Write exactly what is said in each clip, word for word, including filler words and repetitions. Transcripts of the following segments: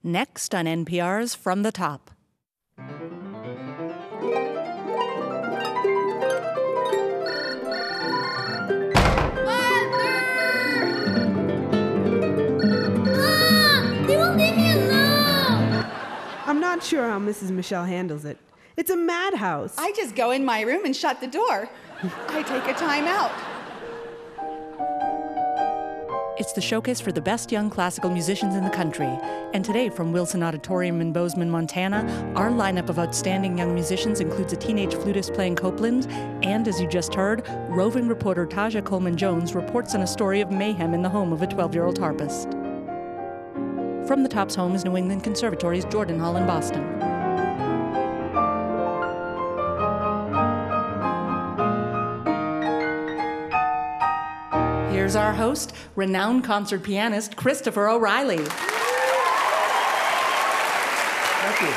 next on N P R's From the Top. I'm not sure how Missus Michelle handles it. It's a madhouse. I just go in my room and shut the door. I take a time out. It's the showcase for the best young classical musicians in the country. And today, from Wilson Auditorium in Bozeman, Montana, our lineup of outstanding young musicians includes a teenage flutist playing Copland, and, as you just heard, roving reporter Taja Coleman-Jones reports on a story of mayhem in the home of a twelve-year-old harpist. From the Top's home is New England Conservatory's Jordan Hall in Boston. Here's our host, renowned concert pianist Christopher O'Reilly. Thank you.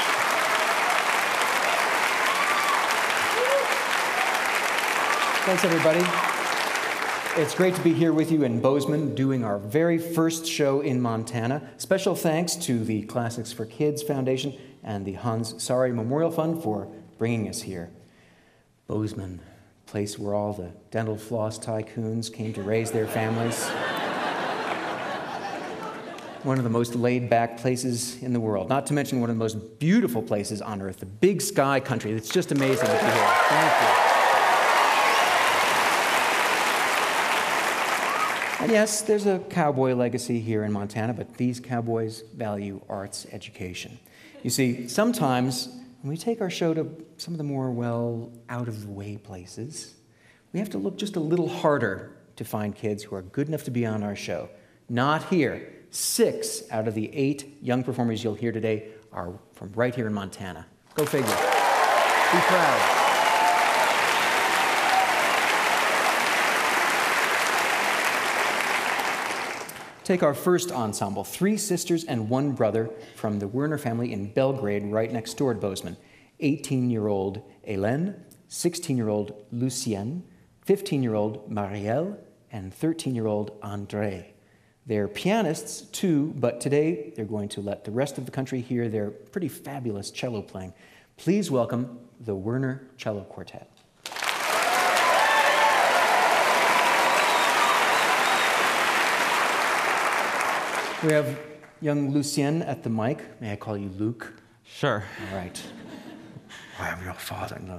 Thanks, everybody. It's great to be here with you in Bozeman doing our very first show in Montana. Special thanks to the Classics for Kids Foundation and the Hans Sari Memorial Fund for bringing us here. Bozeman, place where all the dental floss tycoons came to raise their families. One of the most laid-back places in the world, not to mention one of the most beautiful places on earth, the Big Sky Country. It's just amazing to be here. Thank you. And yes, there's a cowboy legacy here in Montana, but these cowboys value arts education. You see, sometimes when we take our show to some of the more, well, out-of-the-way places, we have to look just a little harder to find kids who are good enough to be on our show. Not here. Six out of the eight young performers you'll hear today are from right here in Montana. Go figure. Be proud. Take our first ensemble, three sisters and one brother from the Werner family in Belgrade, right next door to Bozeman. eighteen-year-old Hélène, sixteen-year-old Lucienne, fifteen-year-old Marielle, and thirteen-year-old André. They're pianists, too, but today they're going to let the rest of the country hear their pretty fabulous cello playing. Please welcome the Werner Cello Quartet. We have young Lucien at the mic. May I call you Luke? Sure. All right. I am your father. No.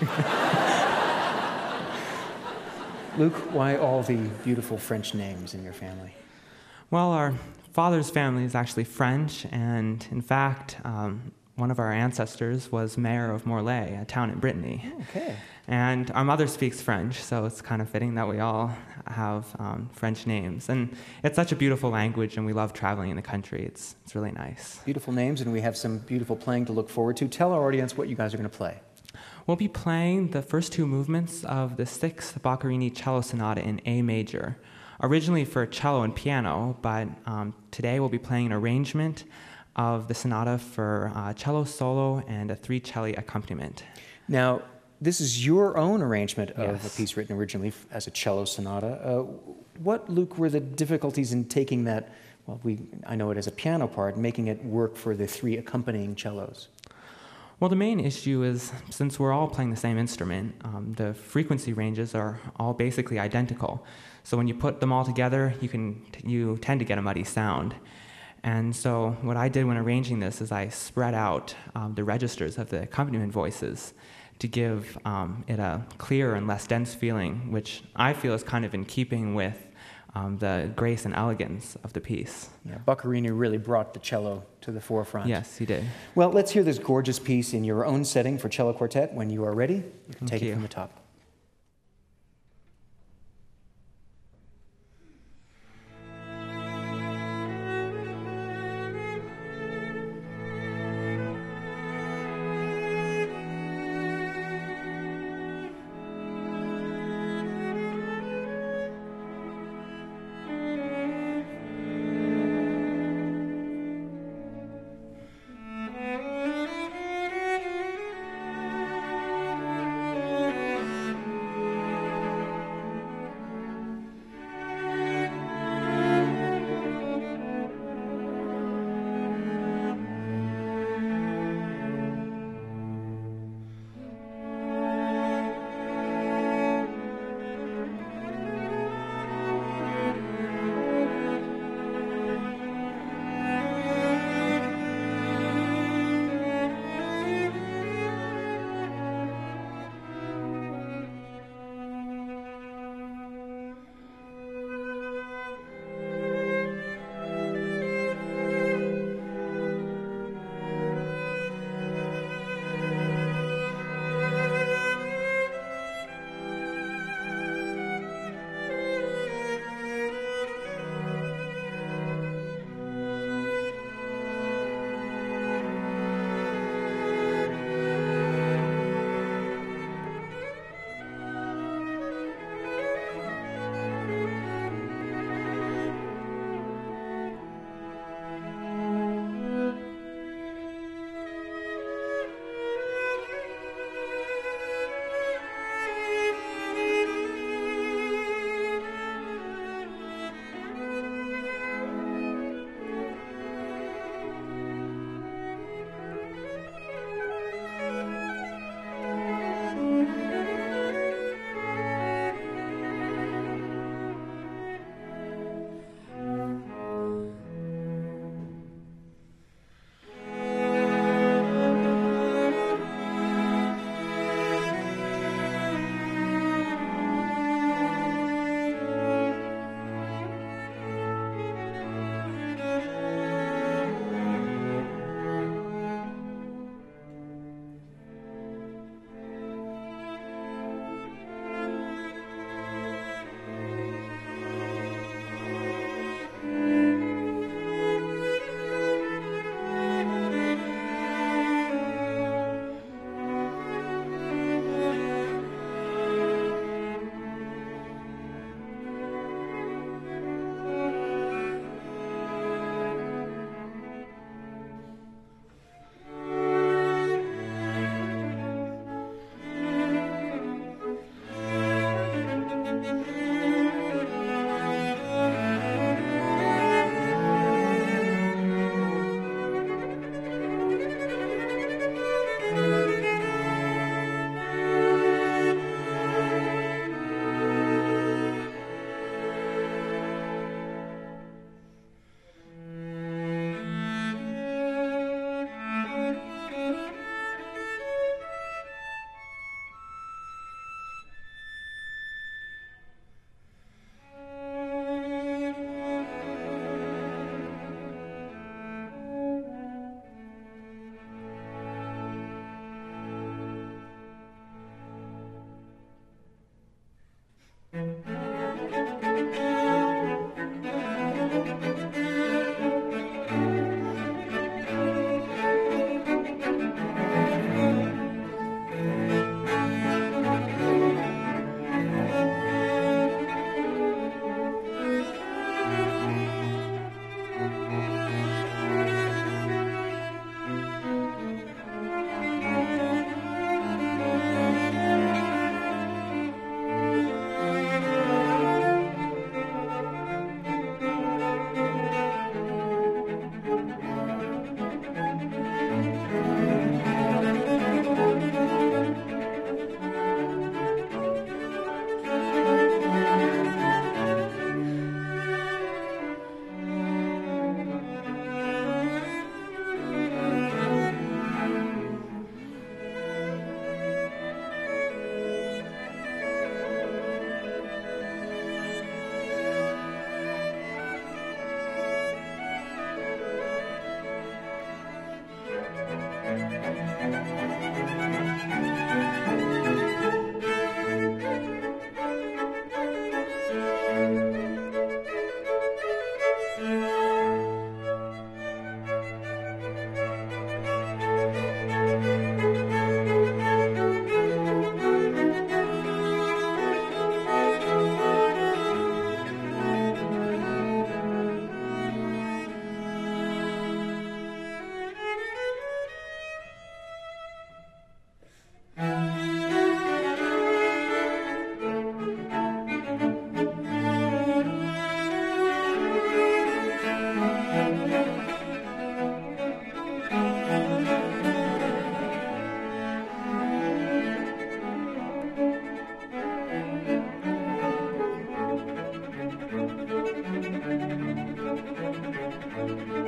Luke, why all the beautiful French names in your family? Well, our father's family is actually French, and in fact, um, one of our ancestors was mayor of Morlaix, a town in Brittany. Oh, okay. And our mother speaks French, so it's kind of fitting that we all have um, French names. And it's such a beautiful language, and we love traveling in the country. It's it's really nice. Beautiful names, and we have some beautiful playing to look forward to. Tell our audience what you guys are going to play. We'll be playing the first two movements of the Sixth Boccherini Cello Sonata in A major, originally for cello and piano, but um, today we'll be playing an arrangement of the sonata for uh, cello solo and a three-cello accompaniment. Now, this is your own arrangement of Yes. a piece written originally as a cello sonata. Uh, what, Luke, were the difficulties in taking that, well, we I know it as a piano part, and making it work for the three accompanying cellos? Well, the main issue is, since we're all playing the same instrument, um, the frequency ranges are all basically identical. So when you put them all together, you can you tend to get a muddy sound. And so what I did when arranging this is I spread out um, the registers of the accompaniment voices to give um, it a clearer and less dense feeling, which I feel is kind of in keeping with um, the grace and elegance of the piece. Yeah, Boccherini really brought the cello to the forefront. Yes, he did. Well, let's hear this gorgeous piece in your own setting for cello quartet. When you are ready, you can Thank take you. it from the top.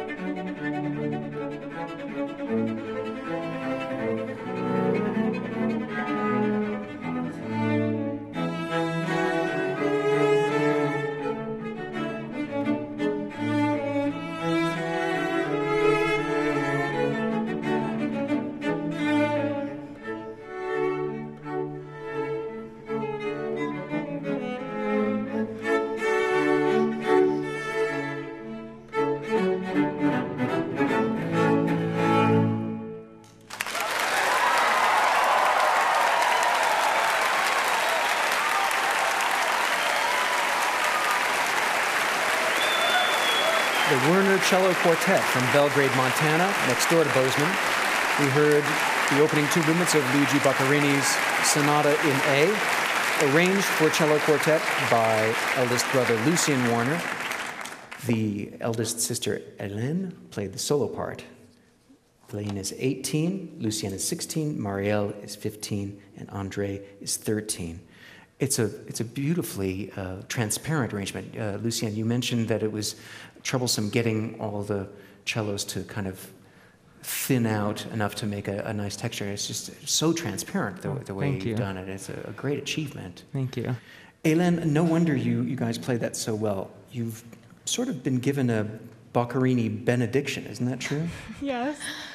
The Werner Cello Quartet from Belgrade, Montana, next door to Bozeman. We heard the opening two movements of Luigi Boccarini's Sonata in A, arranged for cello quartet by eldest brother Lucien Warner. The eldest sister Hélène played the solo part. Hélène is eighteen, Lucien is sixteen, Marielle is fifteen, and André is thirteen. It's a, it's a beautifully uh, transparent arrangement. Uh, Lucien, you mentioned that it was troublesome getting all the cellos to kind of thin out enough to make a, a nice texture. It's just so transparent the, the way Thank you've you. done it. It's a, a great achievement. Thank you. Hélène, no wonder you, you guys played that so well. You've sort of been given a Boccarini benediction, isn't that true? Yes.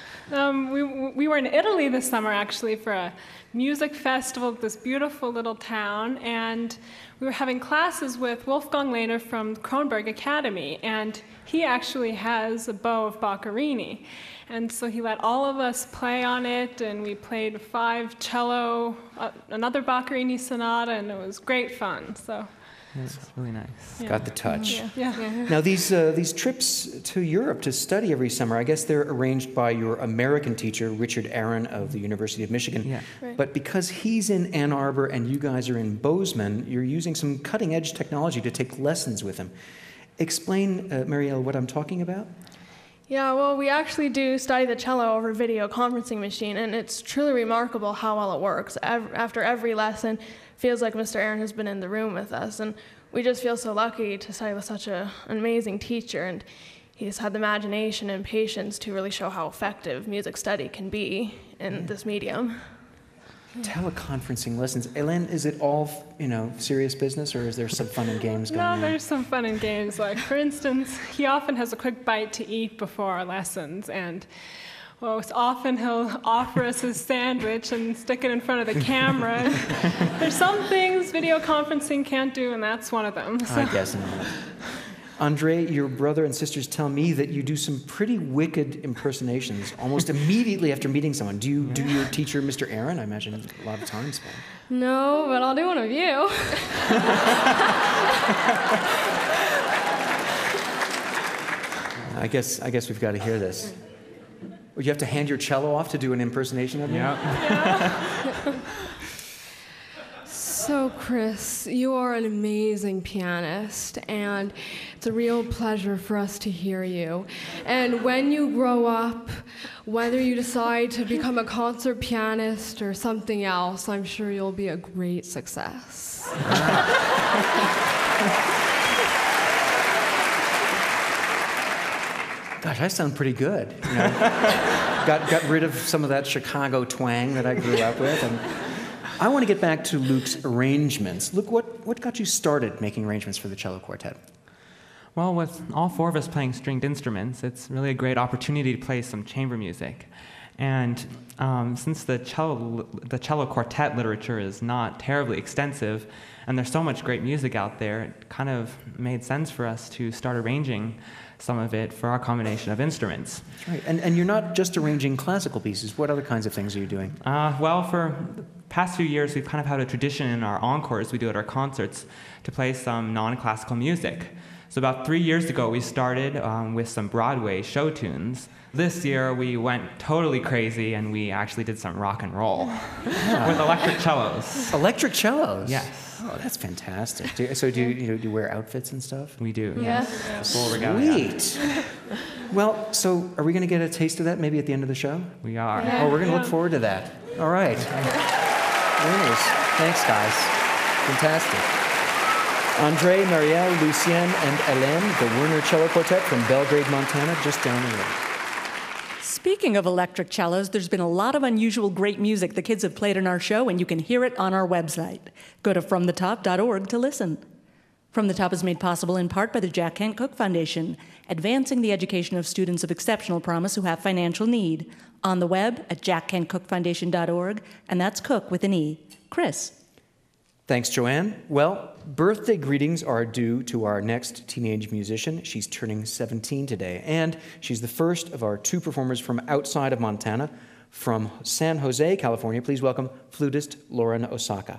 Um, we, we were in Italy this summer, actually, for a music festival at this beautiful little town, and we were having classes with Wolfgang Lehner from Kronberg Academy, and he actually has a bow of Boccarini. And so he let all of us play on it, and we played five cello, uh, another Boccarini sonata, and it was great fun. So, It's really nice. yeah. Got the touch. Yeah. yeah. Now, these, uh, these trips to Europe to study every summer, I guess they're arranged by your American teacher, Richard Aaron of the University of Michigan. Yeah. Right. But because he's in Ann Arbor and you guys are in Bozeman, you're using some cutting-edge technology to take lessons with him. Explain, uh, Marielle, what I'm talking about? Yeah, well, we actually do study the cello over a video conferencing machine, and it's truly remarkable how well it works. Ev- after every lesson, feels like Mister Aaron has been in the room with us, and we just feel so lucky to study with such a, an amazing teacher, and he's had the imagination and patience to really show how effective music study can be in Yeah. this medium. Teleconferencing lessons. Hélène, is it all, you know, serious business, or is there some fun and games going No, on? there's some fun and games. Like, for instance, he often has a quick bite to eat before our lessons, and well, it's often he'll offer us his sandwich and stick it in front of the camera. And there's some things video conferencing can't do, and that's one of them. So. I guess not. Andre, your brother and sisters tell me that you do some pretty wicked impersonations almost immediately after meeting someone. Do you do your teacher, Mister Aaron? I imagine a lot of time spent. No, but I'll do one of you. I guess I guess we've got to hear this. Would you have to hand your cello off to do an impersonation of me? Yeah. So, Chris, you are an amazing pianist, and it's a real pleasure for us to hear you. And when you grow up, whether you decide to become a concert pianist or something else, I'm sure you'll be a great success. Gosh, I sound pretty good. You know? got got rid of some of that Chicago twang that I grew up with, and I want to get back to Luke's arrangements. Luke, what what got you started making arrangements for the cello quartet? Well, with all four of us playing stringed instruments, it's really a great opportunity to play some chamber music. And um, since the cello, the cello quartet literature is not terribly extensive, and there's so much great music out there, it kind of made sense for us to start arranging some of it for our combination of instruments. That's right. And and you're not just arranging classical pieces. What other kinds of things are you doing? Uh, well, for the past few years, we've kind of had a tradition in our encores we do at our concerts to play some non-classical music. So about three years ago, we started um, with some Broadway show tunes. This year, we went totally crazy, and we actually did some rock and roll with electric cellos. Electric cellos? Yes. Oh, that's fantastic. Do, so do you, you know, do you wear outfits and stuff? We do, Yeah. yes. Full regalia. Sweet. Well, so are we going to get a taste of that maybe at the end of the show? We are. Oh, we're going to look forward to that. All right. Very nice. Thanks, guys. Fantastic. Andre, Marielle, Lucien, and Hélène, the Werner Cello Quartet from Belgrade, Montana, just down the road. Speaking of electric cellos, there's been a lot of unusual great music the kids have played in our show, and you can hear it on our website. Go to from the top dot org to listen. From the Top is made possible in part by the Jack Kent Cooke Foundation, advancing the education of students of exceptional promise who have financial need. On the web at jack kent cooke foundation dot org, and that's Cook with an E. Chris. Thanks, Joanne. Well, birthday greetings are due to our next teenage musician. She's turning seventeen today, and she's the first of our two performers from outside of Montana. From San Jose, California, please welcome flutist Lauren Osaka.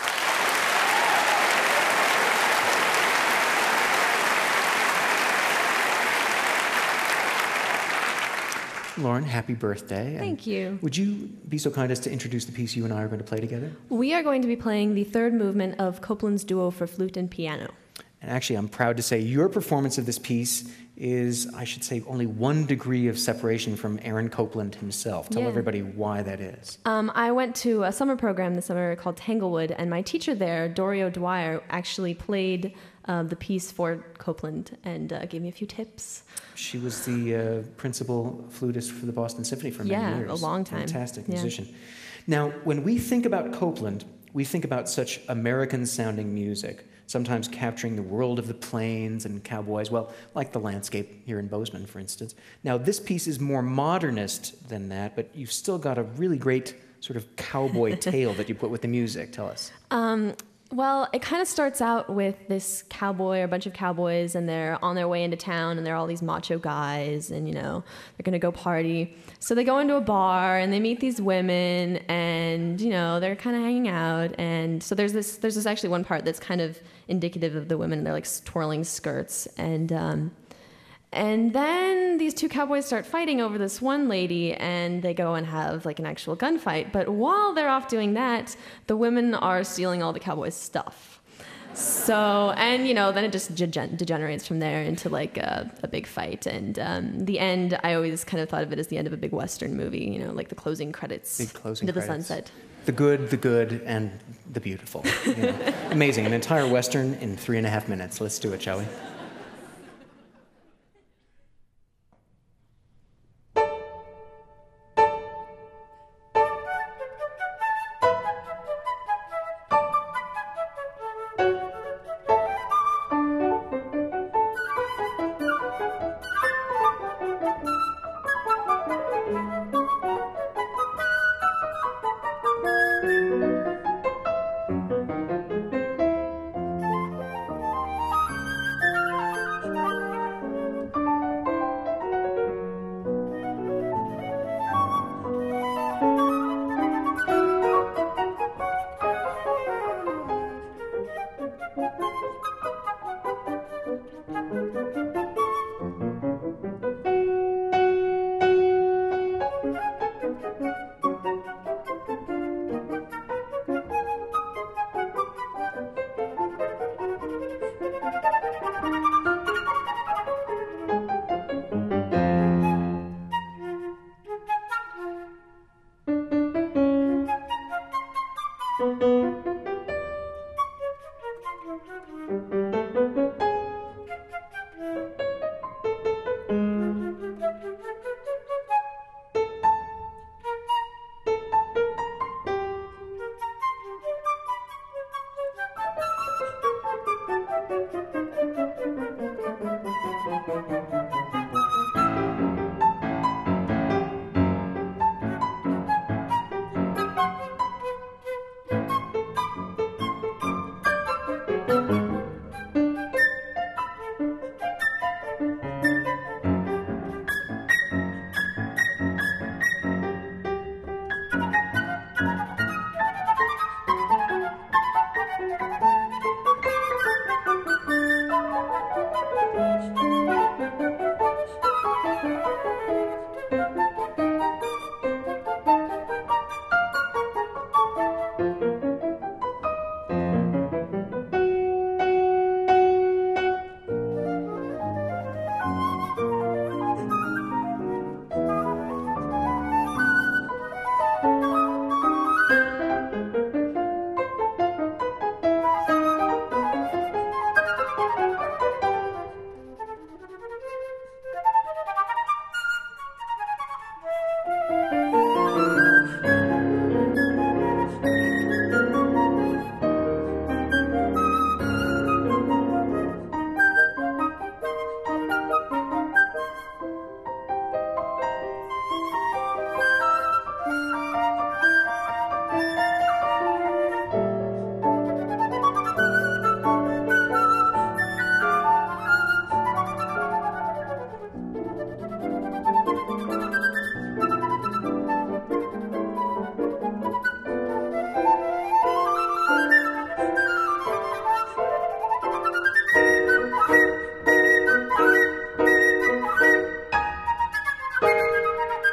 Lauren, happy birthday. Thank you. Would you be so kind as to introduce the piece you and I are going to play together? We are going to be playing the third movement of Copland's Duo for Flute and Piano. And actually, I'm proud to say your performance of this piece is, I should say, only one degree of separation from Aaron Copland himself. Tell Yeah. everybody why that is. Um, I went to a summer program this summer called Tanglewood, and my teacher there, Dorio Dwyer, actually played uh, the piece for Copland and uh, gave me a few tips. She was the uh, principal flutist for the Boston Symphony for many Yeah, years. a long time. Fantastic Yeah. musician. Now, when we think about Copland, we think about such American-sounding music, sometimes capturing the world of the plains and cowboys, well, like the landscape here in Bozeman, for instance. Now, this piece is more modernist than that, but you've still got a really great sort of cowboy tale that you put with the music. Tell us. Um, well, it kind of starts out with this cowboy, or a bunch of cowboys, and they're on their way into town, and they're all these macho guys, and, you know, they're going to go party. So they go into a bar, and they meet these women, and, you know, they're kind of hanging out. And so there's this, there's this actually one part that's kind of indicative of the women, and they're, like, twirling skirts. And, um, and then these two cowboys start fighting over this one lady, and they go and have like an actual gunfight. But while they're off doing that, the women are stealing all the cowboys' stuff. So, and you know, then it just degen- degenerates from there into like a, a big fight. And um, the end, I always kind of thought of it as the end of a big Western movie, you know, like the closing credits. Big closing into credits. the sunset. The good, the good, and the beautiful. You know. Amazing. An entire Western in three and a half minutes. Let's do it, shall we?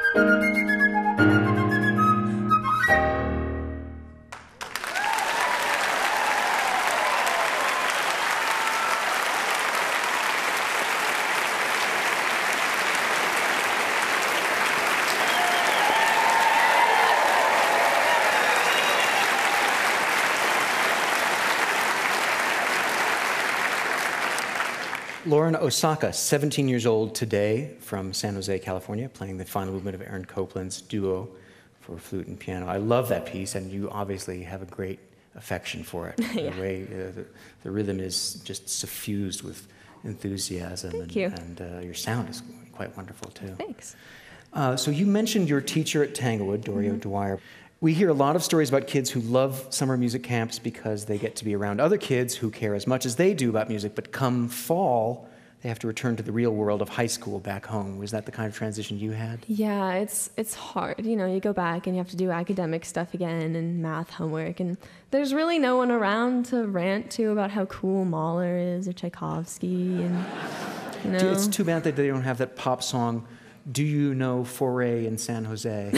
Lauren Osaka, seventeen years old today, from San Jose, California, playing the final movement of Aaron Copland's duo for flute and piano. I love that piece, and you obviously have a great affection for it. Yeah. The way uh, the, the rhythm is just suffused with enthusiasm. Thank and, you. And uh, your sound is quite wonderful, too. Thanks. Uh, so you mentioned your teacher at Tanglewood, Dorio Mm-hmm. Dwyer. We hear a lot of stories about kids who love summer music camps because they get to be around other kids who care as much as they do about music, but come fall, they have to return to the real world of high school back home. Was that the kind of transition you had? Yeah, it's it's hard. You know, you go back and you have to do academic stuff again and math homework, and there's really no one around to rant to about how cool Mahler is or Tchaikovsky, and you know. It's too bad that they don't have that pop song, Do You Know Foray in San Jose?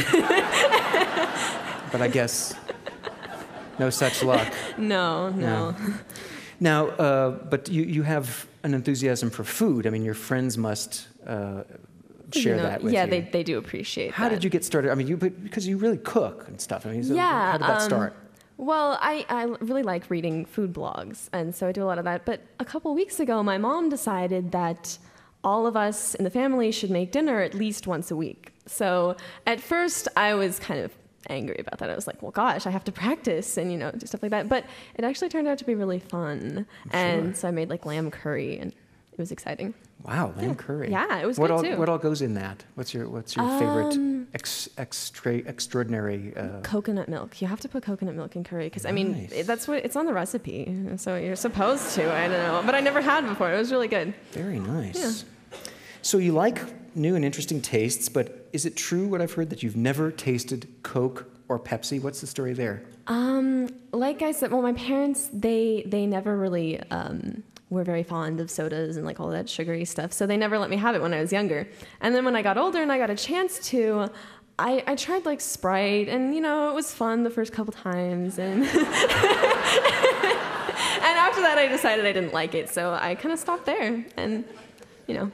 But I guess no such luck. No, no. No. Now, uh, but you, you have an enthusiasm for food. I mean, your friends must uh, share You know, that with yeah, you. they they do appreciate How that. did you get started? I mean, you because you really cook and stuff. I mean, so Yeah, how did that um, start? Well, I, I really like reading food blogs, and so I do a lot of that. But a couple weeks ago, my mom decided that all of us in the family should make dinner at least once a week. So at first, I was kind of angry about that. I was like, well, gosh, I have to practice and, you know, do stuff like that. But it actually turned out to be really fun. I'm and sure. so I made like lamb curry, and it was exciting. Wow, lamb curry. Yeah, it was what good all, too. What all goes in that? What's your What's your favorite Um, ex, extra, extraordinary? Uh, Coconut milk. You have to put coconut milk in curry because I mean Nice. it- that's what it's on the recipe. So you're supposed to. I don't know, but I never had before. It was really good. very nice. So you like new and interesting tastes, but is it true what I've heard that you've never tasted Coke or Pepsi? What's the story there? Um, like I said, well, my parents they they never really um, were very fond of sodas and like all that sugary stuff, so they never let me have it when I was younger. And then when I got older and I got a chance to, I, I tried like Sprite, and you know it was fun the first couple times, and and after that I decided I didn't like it, so I kind of stopped there, and you know.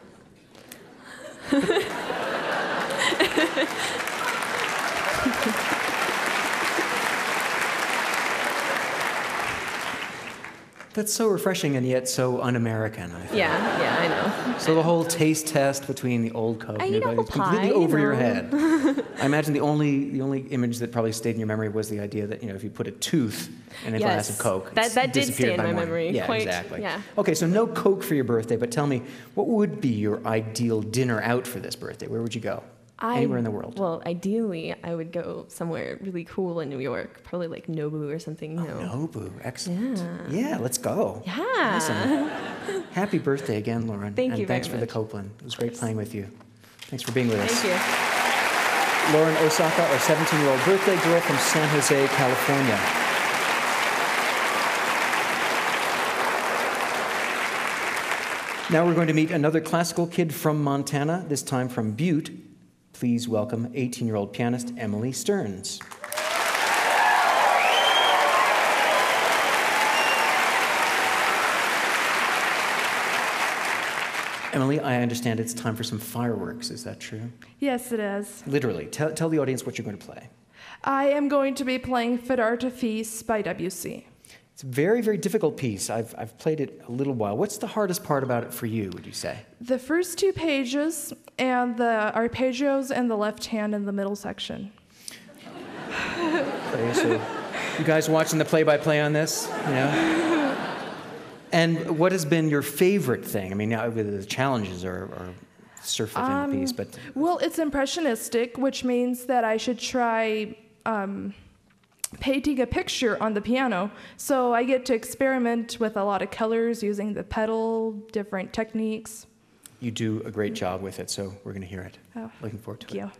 That's so refreshing and yet so un-American, I think. Yeah, yeah, I know. So the whole taste test between the old Coke I and eat new Coke apple is completely pie, over you your know. head. I imagine the only the only image that probably stayed in your memory was the idea that, you know, if you put a tooth in a glass Yes. of Coke, That- it's that did disappeared stay in by my morning. memory, Yeah, quite- exactly. yeah. Okay, so no Coke for your birthday, but tell me, what would be your ideal dinner out for this birthday? Where would you go? I- Anywhere in the world. Well, ideally, I would go somewhere really cool in New York, probably like Nobu or something. You know. Nobu, excellent. Yeah. Yeah, let's go. Yeah. Awesome. Happy birthday again, Lauren. Thank and you very thanks for the much. Copeland. It was great playing with you. Thanks for being with us. Thank you. Lauren Osaka, our seventeen-year-old birthday girl from San Jose, California. Now we're going to meet another classical kid from Montana, this time from Butte. Please welcome eighteen-year-old pianist Emily Stearns. Emily, I understand it's time for some fireworks. Is that true? Yes, it is. Literally. Tell, tell the audience what you're going to play. I am going to be playing Fit Artifice by Debussy. It's a very, very difficult piece. I've, I've played it a little while. What's the hardest part about it for you, would you say? The first two pages and the arpeggios and the left hand in the middle section. Okay, so you guys watching the play-by-play on this? You know? And what has been your favorite thing? I mean, now the challenges are, are surfeit in Um, the piece, but Well, it's impressionistic, which means that I should try um, painting a picture on the piano. So I get to experiment with a lot of colors using the pedal, different techniques. you do a great job with it, so we're going to hear it. Oh, Looking forward to thank it. you.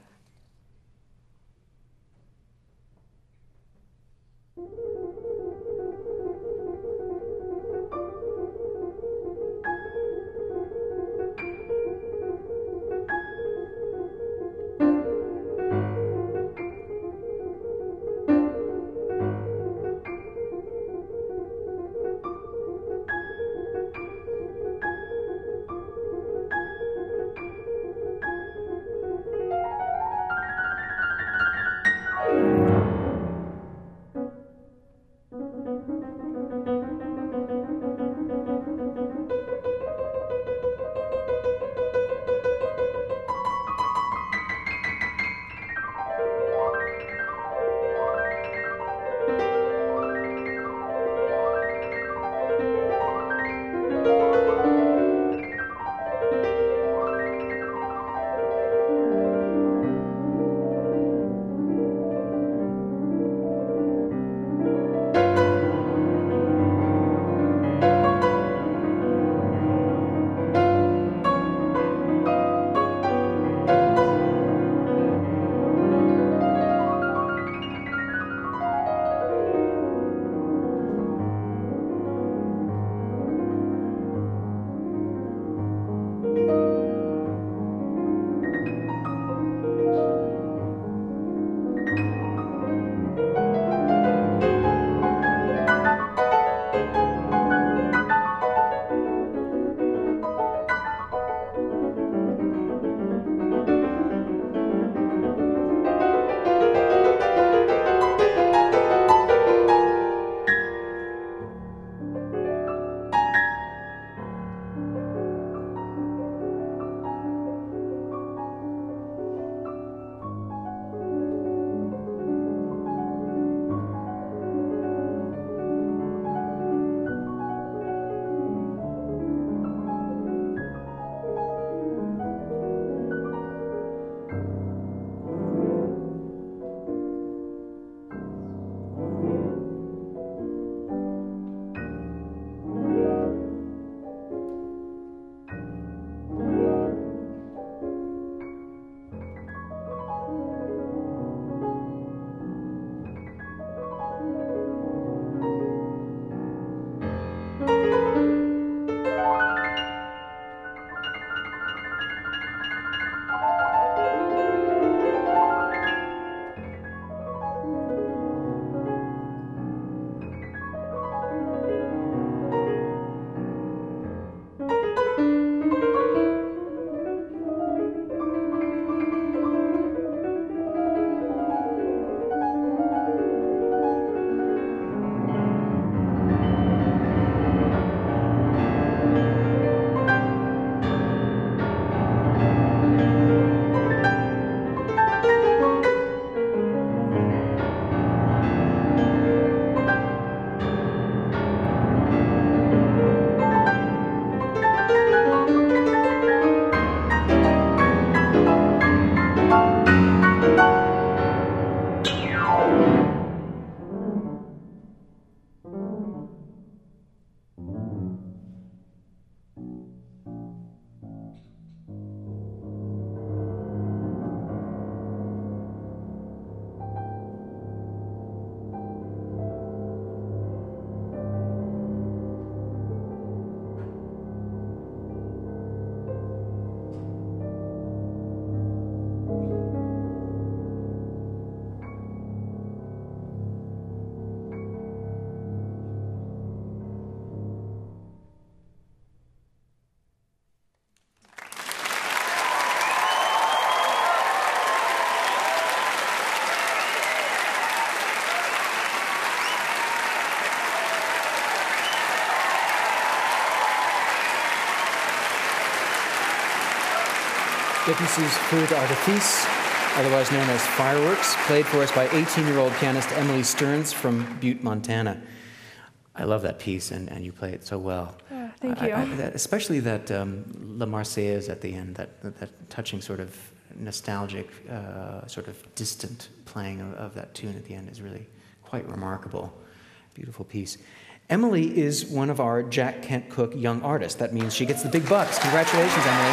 Debussy Feu d'Artifice, otherwise known as Fireworks, played for us by eighteen-year-old pianist Emily Stearns from Butte, Montana. I love that piece, and, and you play it so well. Oh, thank you. I, I, that, especially that um, La Marseillaise at the end, that, that, that touching sort of nostalgic, uh, sort of distant playing of, of that tune at the end is really quite remarkable. Beautiful piece. Emily is one of our Jack Kent Cooke Young Artists. That means she gets the big bucks. Congratulations, Emily.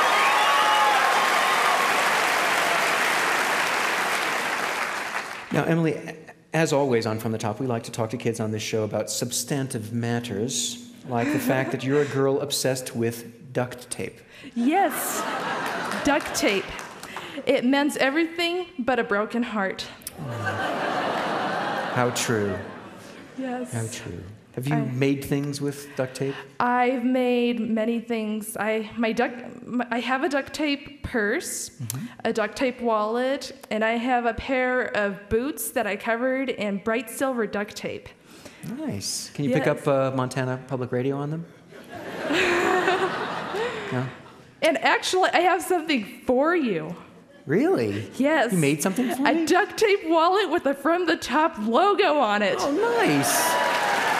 Now, Emily, as always on From the Top, we like to talk to kids on this show about substantive matters, like the fact that you're a girl obsessed with duct tape. Yes, duct tape. It mends everything but a broken heart. Oh. How true. Yes. How true. Have you I, made things with duct tape? I've made many things. I my duct my, I have a duct tape purse, mm-hmm. a duct tape wallet, and I have a pair of boots that I covered in bright silver duct tape. Nice. Can you yes. pick up uh, Montana Public Radio on them? No? And actually, I have something for you. Really? Yes. You made something for me? A duct tape wallet with a From the Top logo on it. Oh, nice.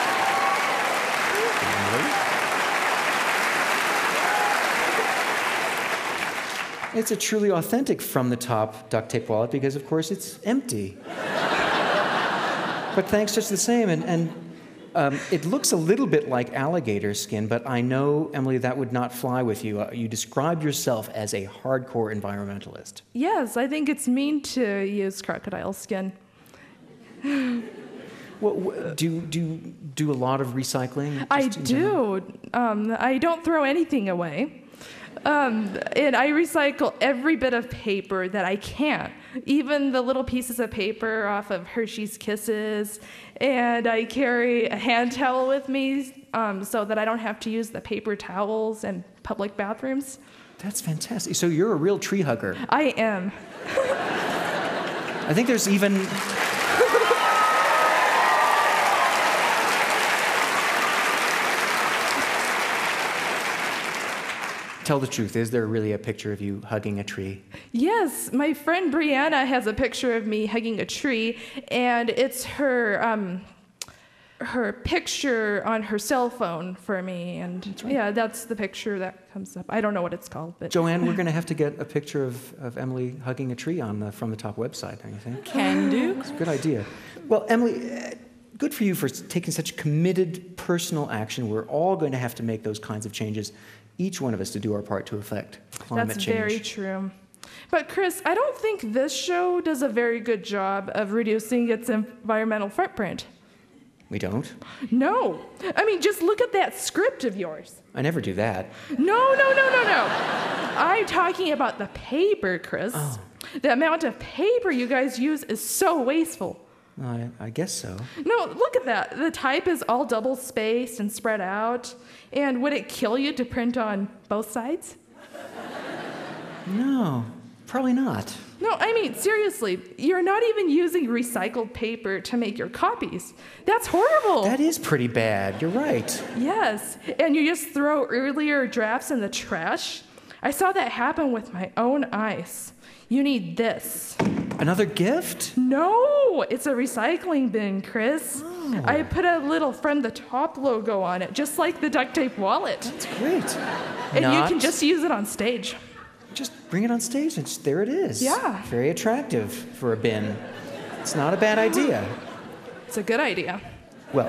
It's a truly authentic From the Top duct tape wallet because, of course, it's empty. But thanks just the same. And, and um, it looks a little bit like alligator skin, but I know, Emily, that would not fly with you. Uh, you described yourself as a hardcore environmentalist. Yes, I think it's mean to use crocodile skin. Well, do you do, do a lot of recycling? I do. Um, I don't throw anything away. Um, and I recycle every bit of paper that I can, even the little pieces of paper off of Hershey's Kisses. And I carry a hand towel with me um, so that I don't have to use the paper towels in public bathrooms. That's fantastic. So you're a real tree hugger. I am. I think there's even... Tell the truth, is there really a picture of you hugging a tree? Yes, my friend Brianna has a picture of me hugging a tree, and it's her um, her picture on her cell phone for me, and that's right. Yeah, that's the picture that comes up. I don't know what it's called, but Joanne, we're going to have to get a picture of, of Emily hugging a tree on the From the Top website, don't you think? Can do. It's a good idea. Well, Emily, uh, good for you for taking such committed personal action. We're all going to have to make those kinds of changes. Each one of us to do our part to affect climate That's change. That's very true. But Chris, I don't think this show does a very good job of reducing its environmental footprint. We don't? No. I mean, just look at that script of yours. I never do that. No, no, no, no, no. I'm talking about the paper, Chris. Oh. The amount of paper you guys use is so wasteful. I, I guess so. No, look at that. The type is all double-spaced and spread out. And would it kill you to print on both sides? No, probably not. No, I mean, seriously, you're not even using recycled paper to make your copies. That's horrible. That is pretty bad. You're right. Yes, and you just throw earlier drafts in the trash. I saw that happen with my own eyes. You need this. Another gift? No, it's a recycling bin, Chris. Oh. I put a little From the Top logo on it, just like the duct tape wallet. That's great. And Not... you can just use it on stage. Just bring it on stage, and there it is. Yeah. Very attractive for a bin. It's not a bad idea. It's a good idea. Well...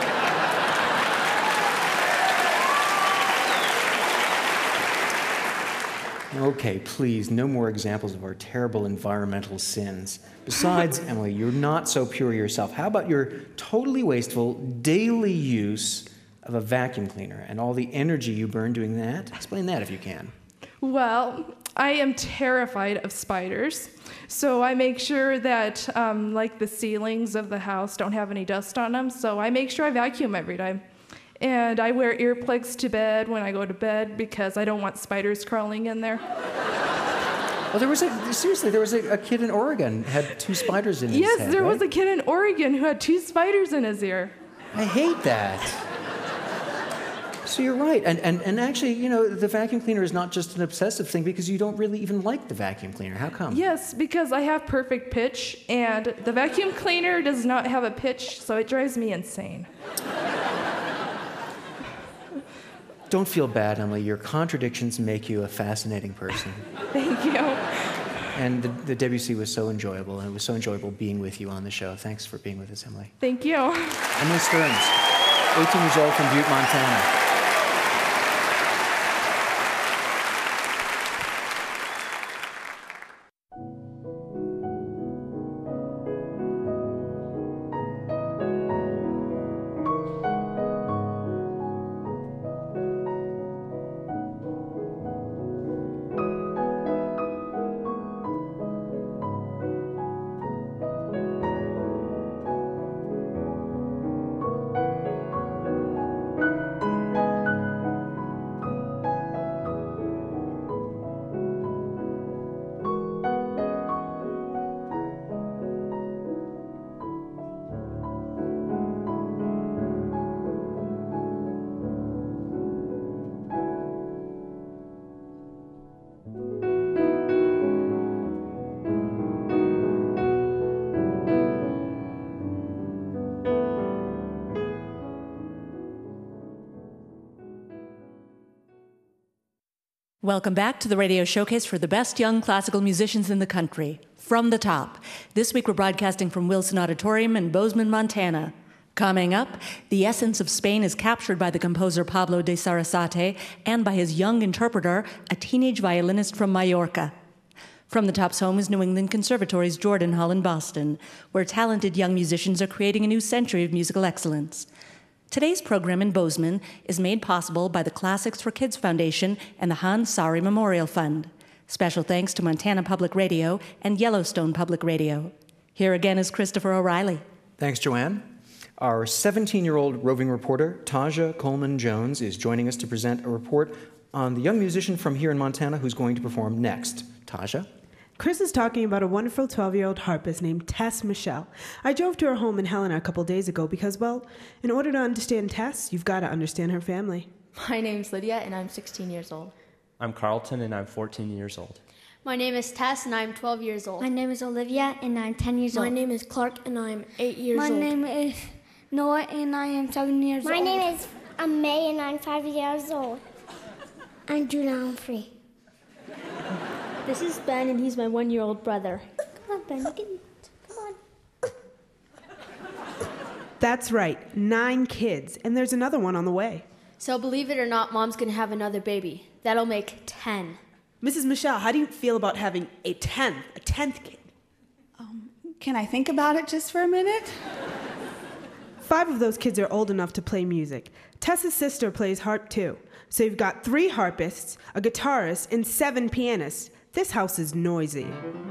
Okay, please, no more examples of our terrible environmental sins. Besides, Emily, you're not so pure yourself. How about your totally wasteful daily use of a vacuum cleaner and all the energy you burn doing that? Explain that if you can. Well, I am terrified of spiders, so I make sure that, um, like, the ceilings of the house don't have any dust on them, so I make sure I vacuum every day. And I wear earplugs to bed when I go to bed because I don't want spiders crawling in there. Well, there was a, seriously, there was a, a kid in Oregon who had two spiders in his yes, head, Yes, there right? was a kid in Oregon who had two spiders in his ear. I hate that. So you're right. And, and, and actually, you know, the vacuum cleaner is not just an obsessive thing because you don't really even like the vacuum cleaner. How come? Yes, because I have perfect pitch, and the vacuum cleaner does not have a pitch, so it drives me insane. Don't feel bad, Emily. Your contradictions make you a fascinating person. Thank you. And the, the W C was so enjoyable, and it was so enjoyable being with you on the show. Thanks for being with us, Emily. Thank you. Emily Stearns, eighteen years old from Butte, Montana. Welcome back to the radio showcase for the best young classical musicians in the country, From the Top. This week we're broadcasting from Wilson Auditorium in Bozeman, Montana. Coming up, the essence of Spain is captured by the composer Pablo de Sarasate and by his young interpreter, a teenage violinist from Mallorca. From the Top's home is New England Conservatory's Jordan Hall in Boston, where talented young musicians are creating a new century of musical excellence. Today's program in Bozeman is made possible by the Classics for Kids Foundation and the Hans Sari Memorial Fund. Special thanks to Montana Public Radio and Yellowstone Public Radio. Here again is Christopher O'Reilly. Thanks, Joanne. Our seventeen-year-old roving reporter, Taja Coleman-Jones, is joining us to present a report on the young musician from here in Montana who's going to perform next. Taja? Chris is talking about a wonderful twelve-year-old harpist named Tess Michelle. I drove to her home in Helena a couple days ago because, well, in order to understand Tess, you've got to understand her family. My name's Lydia, and I'm sixteen years old. I'm Carlton, and I'm fourteen years old. My name is Tess, and I'm twelve years old. My name is Olivia, and I'm ten years My old. My name is Clark, and I'm eight years My old. My name is Noah, and I am seven years My old. My name is May, and I'm five years old. I'm Juna Humphrey. This is Ben, and he's my one-year-old brother. Come on, Ben, you can... Come on. That's right, nine kids, and there's another one on the way. So believe it or not, Mom's going to have another baby. That'll make ten. Missus Michelle, how do you feel about having a tenth, a tenth kid? Um, can I think about it just for a minute? Five of those kids are old enough to play music. Tessa's sister plays harp, too. So you've got three harpists, a guitarist, and seven pianists. This house is noisy.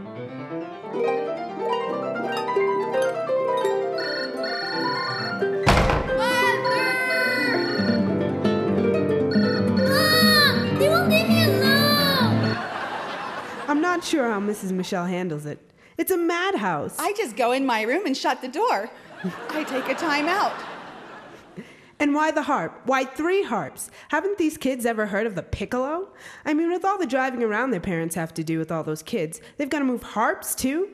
I'm not sure how Missus Michelle handles it. It's a madhouse. I just go in my room and shut the door. I take a time out. And why the harp? Why three harps? Haven't these kids ever heard of the piccolo? I mean, with all the driving around their parents have to do with all those kids, they've got to move harps too?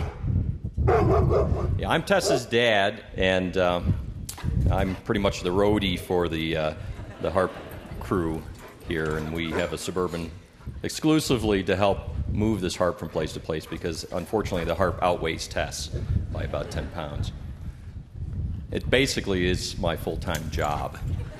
Yeah, I'm Tessa's dad, and um, I'm pretty much the roadie for the, uh, the harp crew here, and we have a Suburban exclusively to help move this harp from place to place because, unfortunately, the harp outweighs Tess by about ten pounds. It basically is my full-time job.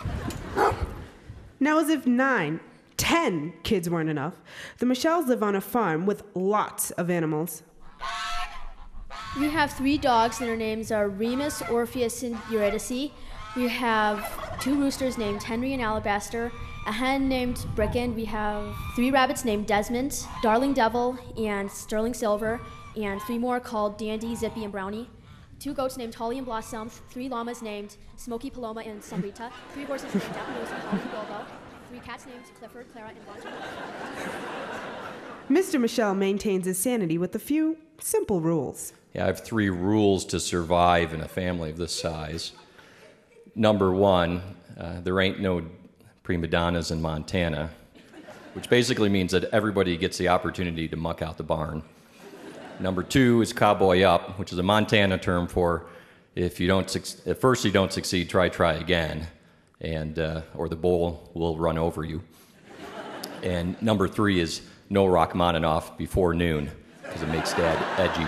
Now, as if nine, ten kids weren't enough, the Michelles live on a farm with lots of animals. We have three dogs, and their names are Remus, Orpheus, and Eurydice. We have two roosters named Henry and Alabaster, a hen named Bricken. We have three rabbits named Desmond, Darling Devil, and Sterling Silver, and three more called Dandy, Zippy, and Brownie. Two goats named Holly and Blossom, three llamas named Smoky, Paloma, and Sambrita, three horses named Daffodils and Holly Bilbo, three cats named Clifford, Clara, and Bonjour. Mister Michelle maintains his sanity with a few simple rules. Yeah, I have three rules to survive in a family of this size. Number one, uh, there ain't no prima donnas in Montana, which basically means that everybody gets the opportunity to muck out the barn. Number two is cowboy up, which is a Montana term for if you don't suc- at first you don't succeed, try, try again, and uh, or the bull will run over you. And number three is no Rachmaninoff before noon, because it makes Dad edgy.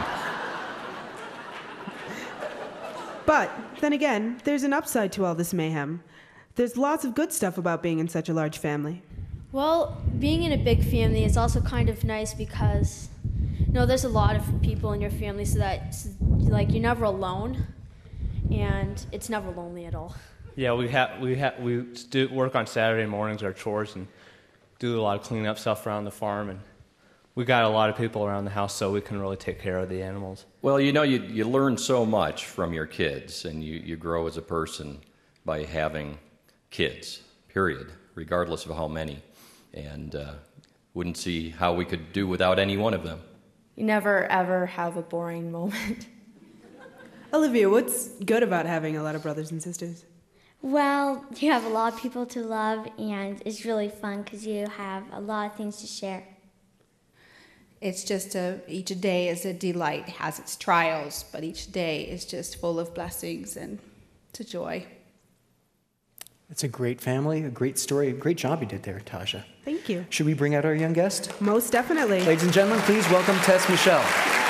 But then again, there's an upside to all this mayhem. There's lots of good stuff about being in such a large family. Well, being in a big family is also kind of nice because, you know, there's a lot of people in your family, so that, like, you're never alone, and it's never lonely at all. Yeah, we have we have we do work on Saturday mornings, our chores, and do a lot of cleaning up stuff around the farm, and we got a lot of people around the house, so we can really take care of the animals. Well, you know, you you learn so much from your kids, and you, you grow as a person by having kids, period, regardless of how many. And uh, wouldn't see how we could do without any one of them. You never, ever have a boring moment. Olivia, what's good about having a lot of brothers and sisters? Well, you have a lot of people to love, and it's really fun because you have a lot of things to share. It's just a, each day is a delight, has its trials, but each day is just full of blessings and it's a joy. It's a great family, a great story, a great job you did there, Tasha. Thank you. Should we bring out our young guest? Most definitely. Ladies and gentlemen, please welcome Tess Michelle.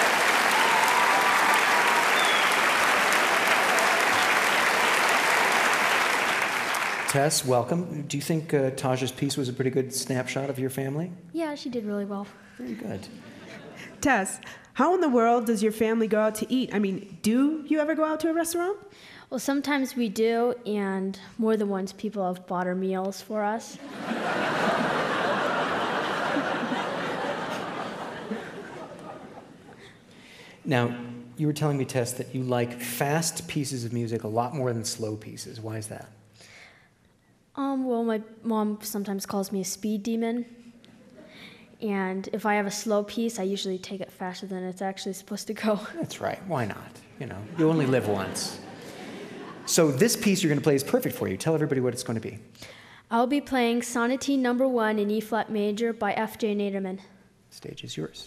Tess, welcome. Do you think uh, Tasha's piece was a pretty good snapshot of your family? Yeah, she did really well. Very good. Tess, how in the world does your family go out to eat? I mean, do you ever go out to a restaurant? Well, sometimes we do, and more than once people have bought our meals for us. Now, you were telling me, Tess, that you like fast pieces of music a lot more than slow pieces. Why is that? Um, well, my mom sometimes calls me a speed demon. And if I have a slow piece, I usually take it faster than it's actually supposed to go. That's right. Why not? You know, you only live once. So this piece you're going to play is perfect for you. Tell everybody what it's going to be. I'll be playing Sonatine Number One in E-flat major by F J Naderman. Stage is yours.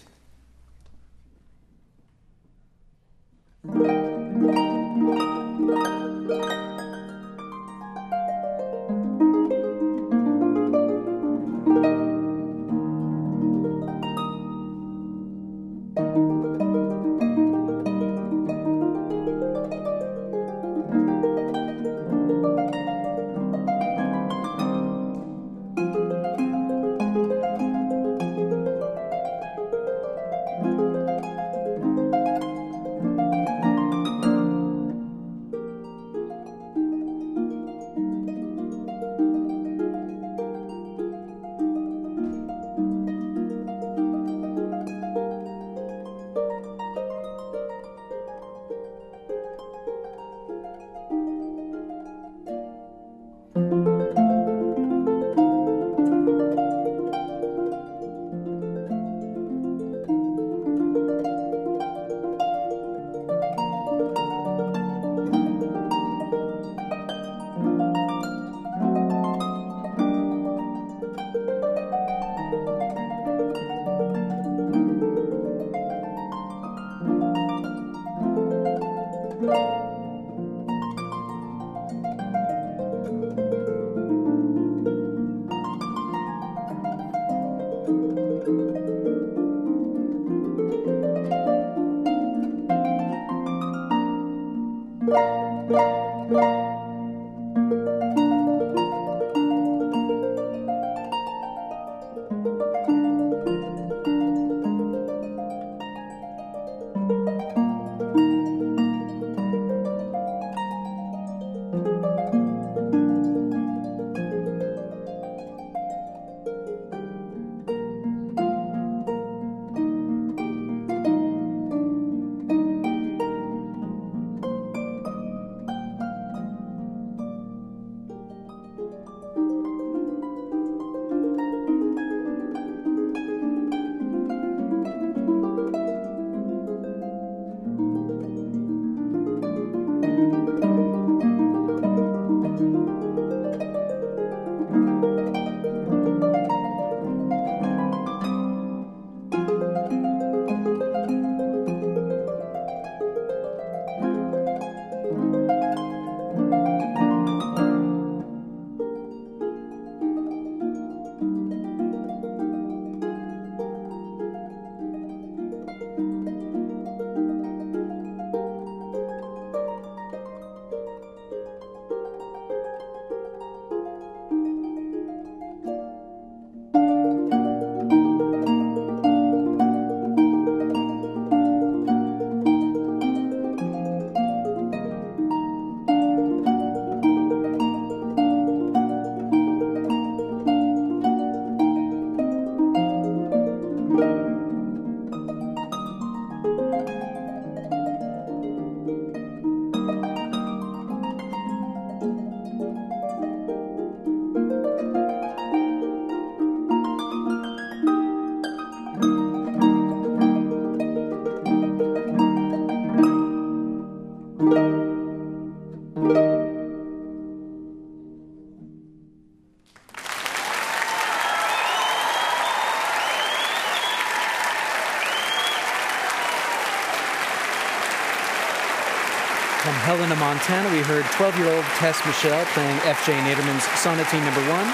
From Helena, Montana, we heard twelve-year-old Tess Michelle playing F J Naderman's Sonatine Number One.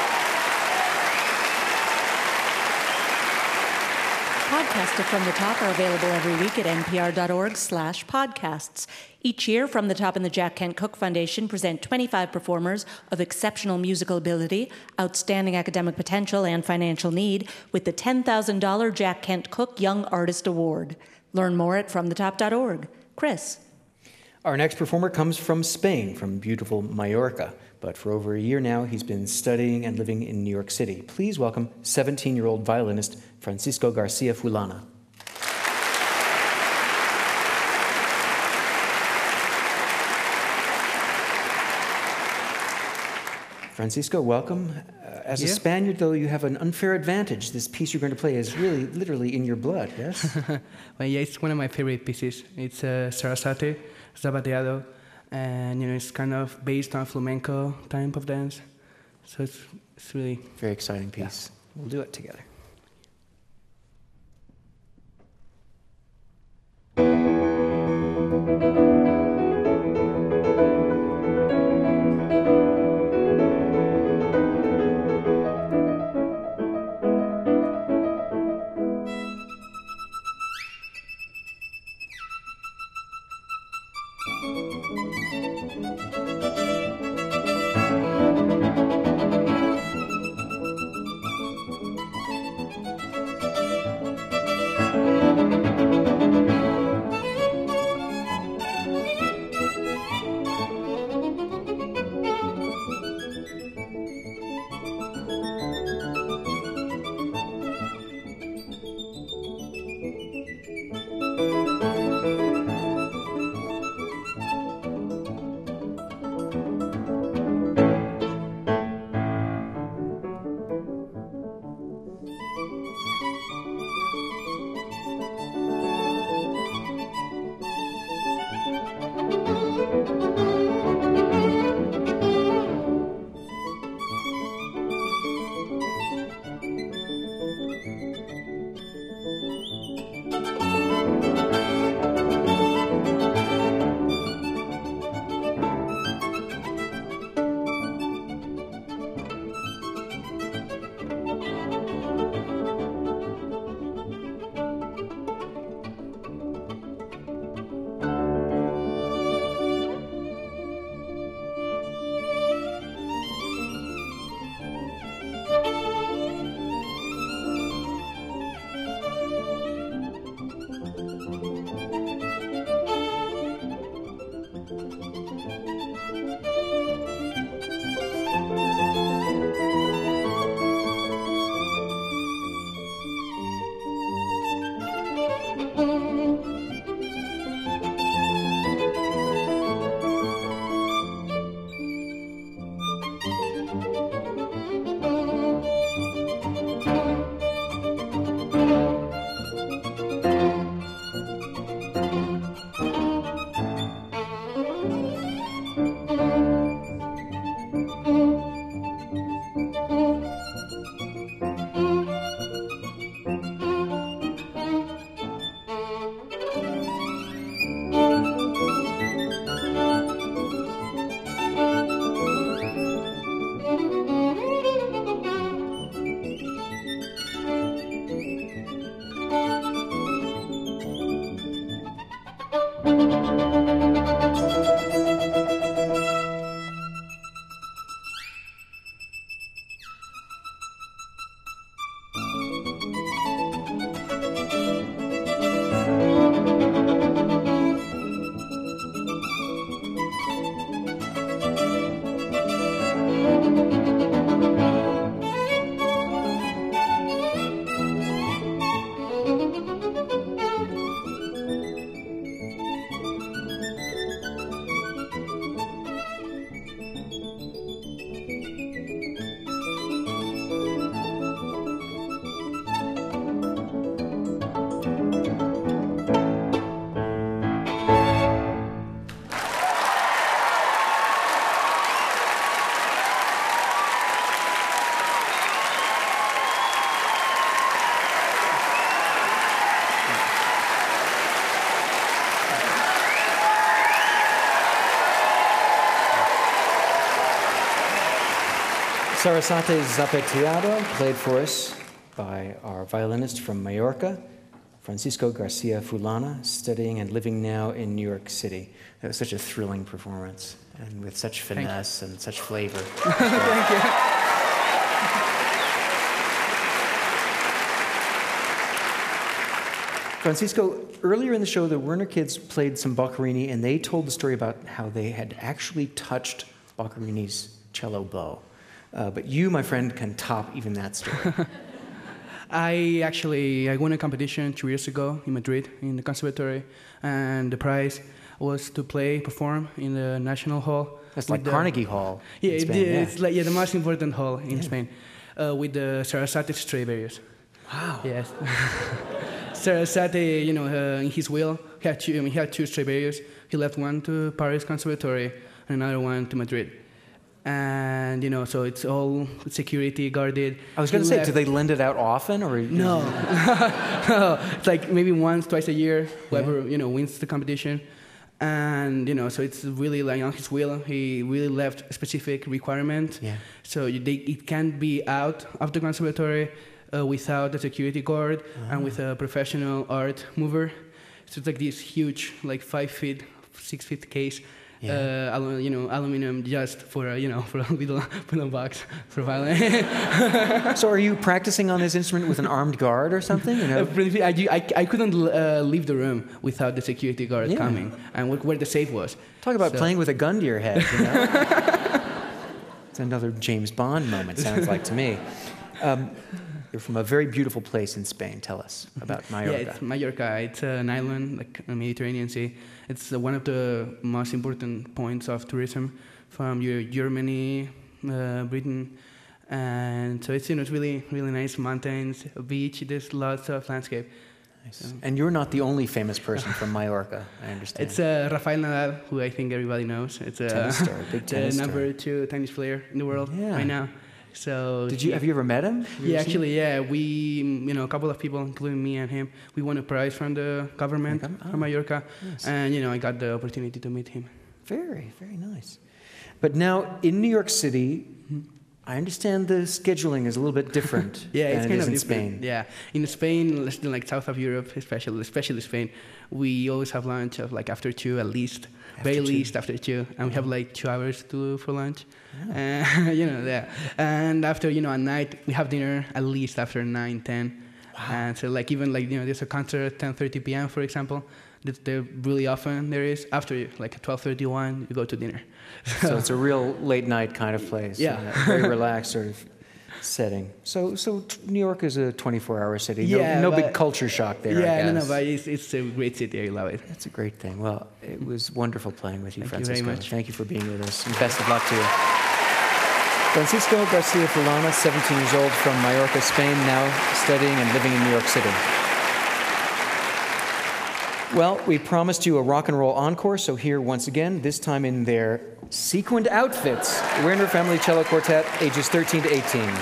Podcasts of From the Top are available every week at npr.org slash podcasts. Each year, From the Top and the Jack Kent Cooke Foundation present twenty-five performers of exceptional musical ability, outstanding academic potential, and financial need with the ten thousand dollars Jack Kent Cooke Young Artist Award. Learn more at from the top dot org. Chris. Our next performer comes from Spain, from beautiful Mallorca. But for over a year now, he's been studying and living in New York City. Please welcome seventeen-year-old violinist Francisco Garcia Fulana. Francisco, welcome. Uh, as yeah. a Spaniard, though, you have an unfair advantage. This piece you're going to play is really, literally in your blood, yes? Well, yeah, it's one of my favorite pieces. It's uh, Sarasate, Zapateado, and you know it's kind of based on flamenco type of dance. So it's it's really very exciting piece. Yeah. We'll do it together. Sarasate Zapateado, played for us by our violinist from Mallorca, Francisco Garcia Fulana, studying and living now in New York City. That was such a thrilling performance, and with such finesse and such flavor. Thank you. Francisco, earlier in the show, the Werner kids played some Boccherini, and they told the story about how they had actually touched Boccherini's cello bow. Uh, but you, my friend, can top even that story. I actually I won a competition two years ago in Madrid in the conservatory, and the prize was to play, perform in the National Hall. That's like the, Carnegie Hall. Yeah, in Spain, it, yeah, it's like yeah the most important hall in yeah. Spain, uh, with the Sarasate Stradivarius. Wow. Yes. Sarasate, you know, uh, in his will, he had two. I mean, he had two Stradivarius. He left one to Paris Conservatory and another one to Madrid. And, you know, so it's all security guarded. I was going to say, do they lend it out often? Or No. No. It's like maybe once, twice a year, whoever, yeah. you know, wins the competition. And, you know, so it's really like on his will. He really left a specific requirement. Yeah. So you, they, it can't be out of the conservatory uh, without a security guard uh-huh. and with a professional art mover. So it's like this huge, like five feet, six feet case. Yeah. Uh, you know, aluminum just for a, you know, for a little, little box for violin. So are you practicing on this instrument with an armed guard or something? You know? I, I, I couldn't uh, leave the room without the security guard yeah. coming and where the safe was. Talk about so. playing with a gun to your head, you know? It's another James Bond moment, sounds like to me. Um, You're from a very beautiful place in Spain. Tell us about Mallorca. Yeah, it's Mallorca. It's an island, like a Mediterranean Sea. It's uh, one of the most important points of tourism from Germany, uh, Britain. And so it's, you know, it's really, really nice mountains, a beach. There's lots of landscape. Nice. So. And you're not the only famous person from Mallorca, I understand. It's uh, Rafael Nadal, who I think everybody knows. It's a tennis star, big tennis the number star. two tennis player in the world yeah. right now. So did you have you ever met him? Yeah, actually, yeah. We, you know, a couple of people, including me and him, we won a prize from the government oh. from Mallorca, yes. and you know, I got the opportunity to meet him. Very, very nice. But now in New York City, mm-hmm. I understand the scheduling is a little bit different. yeah, than it's it kind is of in different. Spain. Yeah, in Spain, like south of Europe, especially, especially Spain, we always have lunch of like after two at least. After very two. least after two, and we have like two hours to for lunch, yeah. uh, you know, yeah. And after, you know, at night we have dinner at least after nine, ten, wow. and so like even like, you know, there's a concert at ten thirty p.m. for example. That there really often there is after like at twelve thirty-one you go to dinner. So, so it's a real late night kind of place. Yeah, a very relaxed sort of setting. So, so New York is a twenty-four hour city. No, yeah, no big culture shock there. Yeah, I guess. no, no, but it's, it's a great city. I love it. That's a great thing. Well, it was wonderful playing with you, Thank Francisco. you very much. Thank you for being with us, and best of luck to you. Francisco Garcia Fulana, seventeen years old, from Mallorca, Spain, now studying and living in New York City. Well, we promised you a rock and roll encore, so here once again, this time in their sequined outfits, the Werner Family Cello Quartet, ages thirteen to eighteen.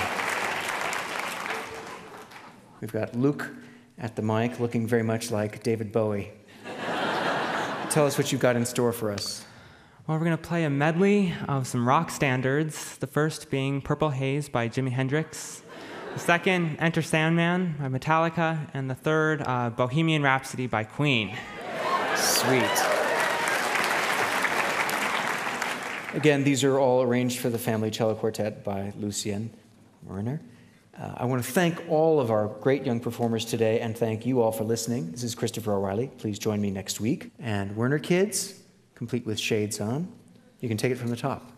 We've got Luke at the mic, looking very much like David Bowie. Tell us what you've got in store for us. Well, we're going to play a medley of some rock standards, the first being Purple Haze by Jimi Hendrix, the second, Enter Sandman by Metallica, and the third, uh, Bohemian Rhapsody by Queen. Sweet. Again, these are all arranged for the Family Cello Quartet by Lucien Werner. Uh, I want to thank all of our great young performers today and thank you all for listening. This is Christopher O'Reilly. Please join me next week. And Werner Kids, complete with shades on. You can take it from the top.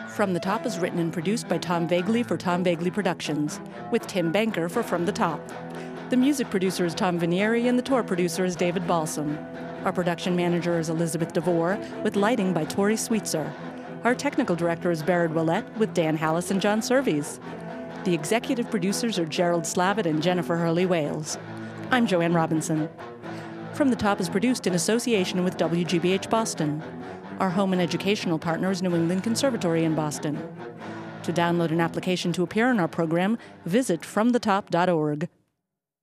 From the Top is written and produced by Tom Vagley for Tom Vagley Productions, with Tim Banker for From the Top. The music producer is Tom Vinieri, and the tour producer is David Balsam. Our production manager is Elizabeth DeVore, with lighting by Tori Sweetser. Our technical director is Barrett Willett, with Dan Hallis and John Surveys. The executive producers are Gerald Slavitt and Jennifer Hurley-Wales. I'm Joanne Robinson. From the Top is produced in association with W G B H Boston. Our home and educational partner is New England Conservatory in Boston. To download an application to appear in our program, visit from the top dot org.